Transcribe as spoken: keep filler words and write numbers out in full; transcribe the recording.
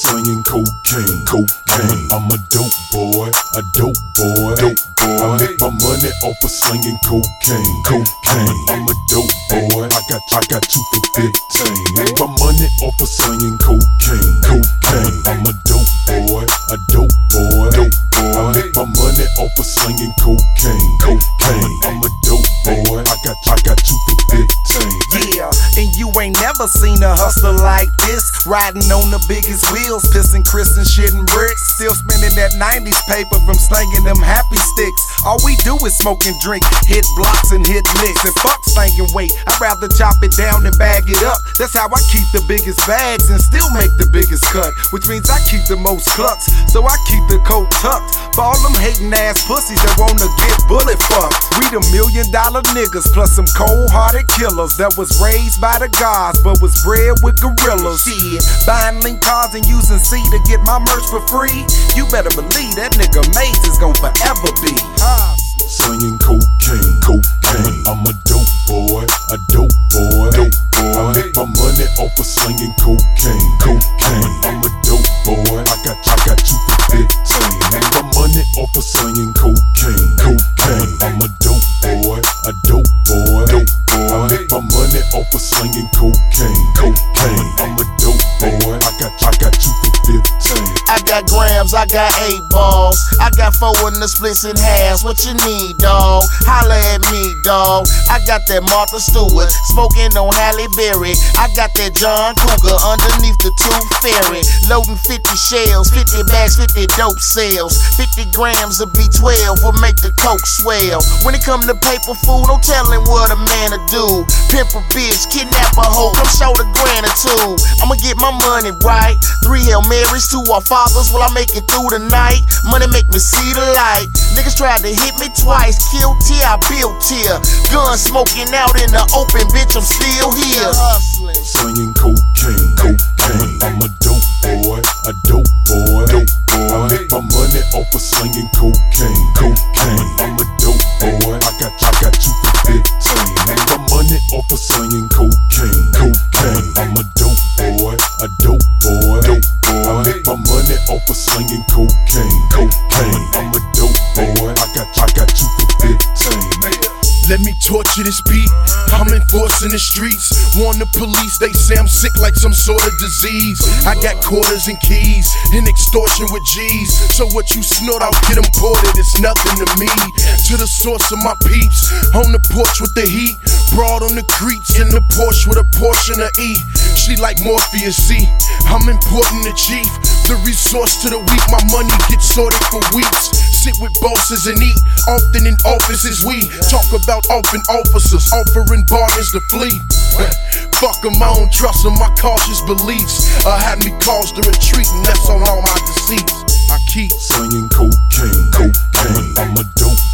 slinging cocaine, cocaine. I'm a dope boy, a dope boy, dope boy. I make my money off of slinging cocaine, cocaine. I'm a dope boy, I got, I got two for fifteen. Make my money off of slinging cocaine, cocaine. I'm a dope boy, a dope boy, dope boy. I make my money off of slinging cocaine, cocaine. I'm a dope boy, I got, I got two for fifteen. Yeah, and you ain't never seen a hustler like this. Riding on the biggest wheels, pissing Chris and shitting bricks. Still spending that nineties paper from slanging them happy sticks. All we do is smoke and drink, hit blocks and hit licks. And fuck slanging weight, I'd rather chop it down and bag it up. That's how I keep the biggest bags and still make the biggest cut. Which means I keep the most clucks, so I keep the coat tucked. For all them hating ass pussies that wanna get bullet fucked. We the million dollar niggas plus some cold hearted killers that was raised by the gods but was bred with gorillas. Shit, buying link cars and using C to get my merch for free. You better believe that nigga Maze is gon' forever be slinging cocaine, cocaine. I'm a dope boy, a dope boy, dope boy. I make my money off of slinging cocaine, cocaine. I'm a dope boy, I got, I got two for fifteen. Make my money off of slinging cocaine, cocaine. I'm a dope boy, a dope boy, dope boy. I make my money off of slinging cocaine, cocaine. I'm a dope boy, I got, I got two for fifteen. I got grams, I got eight balls. I got four in the splits in halves. What you need, dawg? Holla at me, dawg. I got that Martha Stewart smoking on Halle Berry. I got that John Cougar underneath the Tooth Fairy. Loading fifty shells, fifty bags, fifty dope sales. fifty grams of B twelve will make the coke swell. When it come to paper food, don't tell him what a man to do. Pimp a bitch, kidnap a hoe, come show the grand or two. I'ma get my money right. Three Hail Marys, two our fathers, will I make it through the night? Money make me see the light. Niggas tried to hit me twice, killed here, I built here. Gun smoking out in the open, bitch, I'm still here. Slinging cocaine, cocaine. I'm a dope boy, a dope boy, dope boy. I make my money off of slinging cocaine, cocaine. I'm a dope boy, I got, I got two for fifteen. Make my money off of slinging cocaine, cocaine. I'm a dope boy, a dope boy, dope boy. I make my money off of slinging cocaine, cocaine. I'm a dope boy, I got, I got two for fifteen. Let me torture this beat, I'm enforcing the streets. Warn the police, they say I'm sick like some sort of disease. I got quarters and keys, and extortion with G's. So what you snort, I'll get imported, it's nothing to me. To the source of my peeps, on the porch with the heat. Broad on the creeps, in the Porsche with a portion of E. She like Morpheus, see, I'm important to chief. The resource to the weak, my money gets sorted for weeks. Sit with bosses and eat, often in offices we talk about often officers, offering bargains to flee. Fuck them, I don't trust them, my cautious beliefs uh, had me caused to retreat, and that's on all my deceits. I keep slinging cocaine, cocaine. I'm a dope